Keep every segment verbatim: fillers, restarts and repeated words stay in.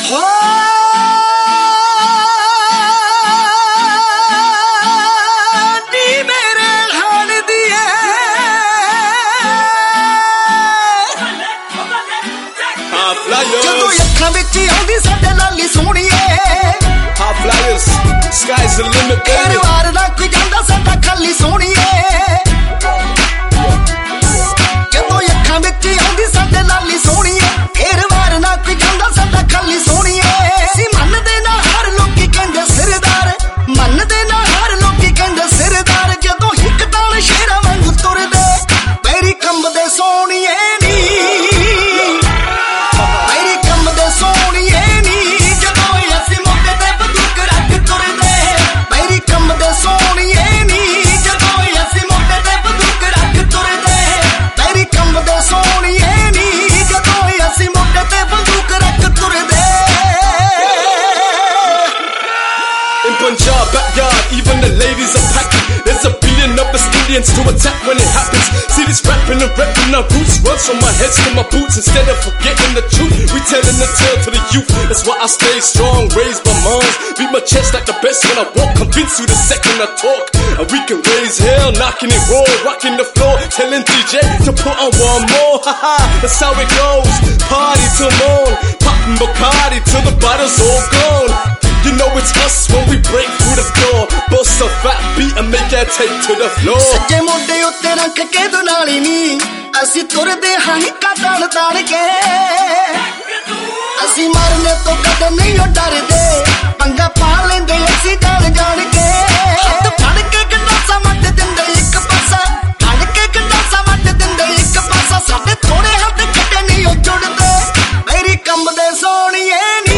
Sky's the limit, baby. Punjab backyard, even the ladies are packing. There's a beating up as Indians to attack when it happens. See this rapping and repping our roots, runs from my heads to my boots. Instead of forgetting the truth, we telling the tale to the youth. That's why I stay strong, raised by moms. Beat my chest like the best when I walk, convince you the second I talk. And we can raise hell, knocking it raw, rocking the floor, telling D J to put on one more. Haha, that's how it goes. Party till morn, popping Bacardi till the bottle's all gone. You know it's us when we break through the door. Bust a fat beat and make that take to the floor. सच्चे मोटे उत्ते रख के दुनाली नी असी तुरदे हाँ ही cotton ताड़ के असी मरने तो कदे नहीं डरदे पंगा पा लेंदे असी जान जान के हथ फड़ के गंडासा मट दिंदे एक पासा फड़ के गंडासा मट दिंदे एक पासा साडे थोड़े हथ कटे नहीं जुड़दे मेरी कम दे सोनिए नी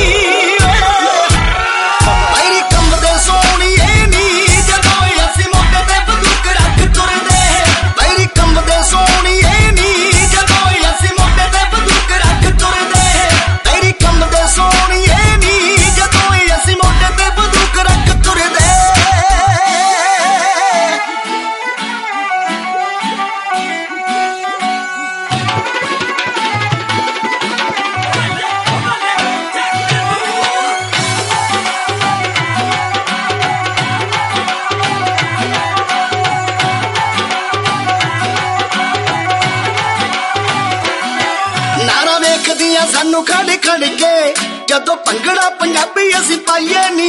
सानू खड़ खड़ के जदों भंगड़ा पंजाबी असी पाइए नी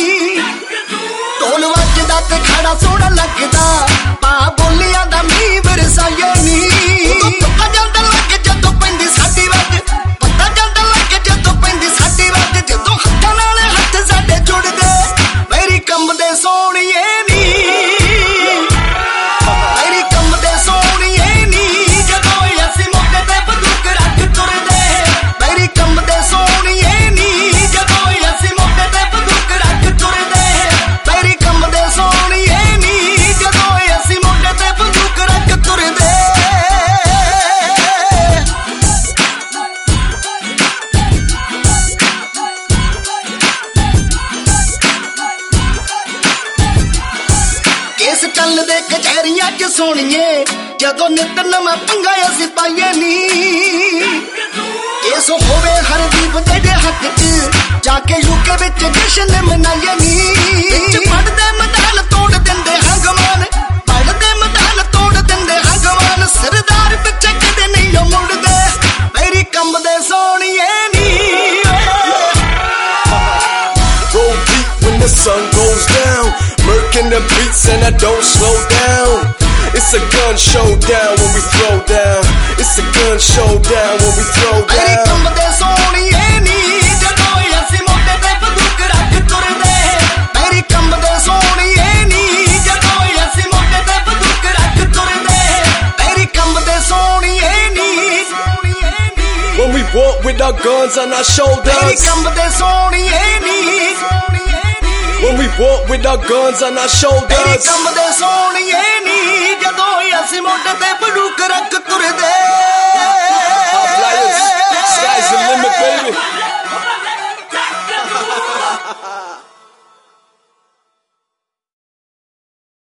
ढोल वजदा ते खड़ा सोहना लगदा पा बोलियां दा मीं बरसाइए नी पता जंदा लग जदों पैंदी साडी वज पता जंदा लग जदों पैंदी साडी वज जदों हत्थां नाल हत्थ साडे जुड़दे मेरी कंबदे सोहणीए नी मेरी कंबदे सोहणीए नी जदों असी मोढे ते बंदूक रख तुरदे मेरी कंबदे सोहणीए नी जदों असी मोढे ते बंदूक रख तुरदे मेरी कंबदे सोहणीए नी जदों असी मोढे ते बंदूक रख तुरदे केस चलदे कचहरियां च सोहणीए जदों नित नवां पंगा असी पाइए नी केस होवे हरदीप तेरे हक च जाके यूके विच जश्न मनाइए नी विच पढ़दे मदाल तोड़ दिंदे हंगमान पढ़दे मदाल तोड़ दिंदे हंगमान सरदार पिछे कदे नहीं मुड़दे मेरी कंबदे सोहणीए नी Roll deep when the sun goes down, murking the beats and I don't slow down. It's a gun showdown when we throw down. It's a gun showdown when we throw down. मेरी कंबदे सोहणीए नी जदों असी मोढे ते बंदूक रख तुरदे मेरी कंबदे सोहणीए नी जदों असी मोढे ते बंदूक रख तुरदे मेरी कंबदे सोहणीए नी When we walk with our guns on our shoulders. मेरी कंबदे सोहणीए नी When we walk with our guns on our shoulders. मेरी कंबदे सोहणीए नी